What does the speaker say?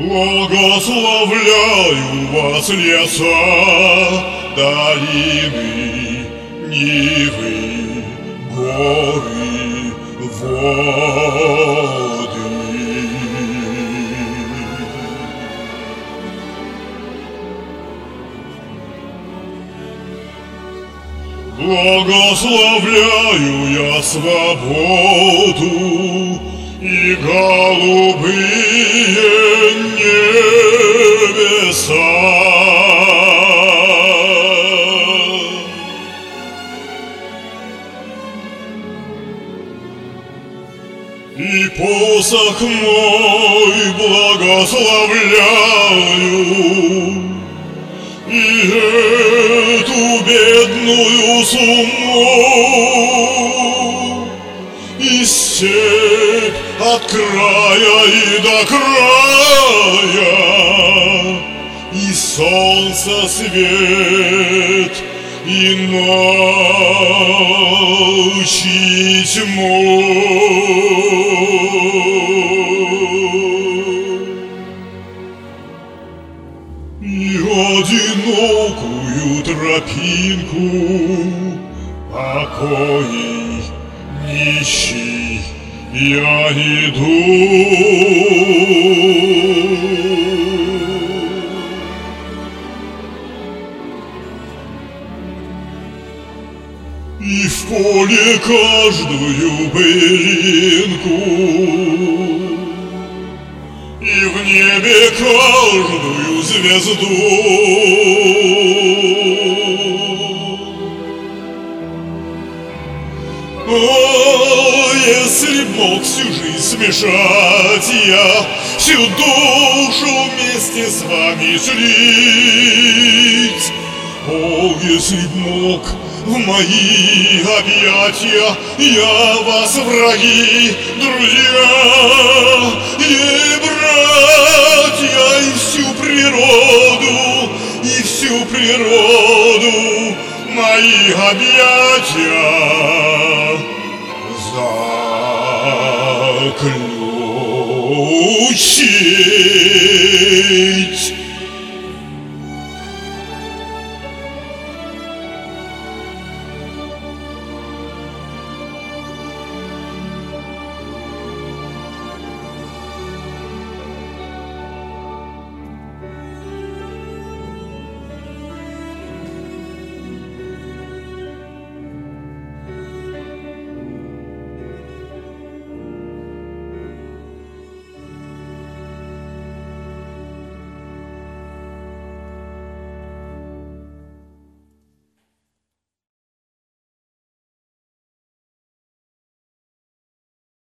Благословляю вас, леса, долины, нивы, горы, воды. Благословляю я свободу и голубые небеса. И посох мой благословляю, и эту бедную сумму, и степь от края и до края, и солнце свет, и ночи тьму. И одинокую тропинку покои нищий я иду. И в поле каждую былинку, и в небе каждую звезду. О, если б мог всю жизнь смешать я, всю душу вместе с вами слить. О, если б мог в мои объятия я вас, враги, друзья, и братья, и всю природу мои объятия заключить.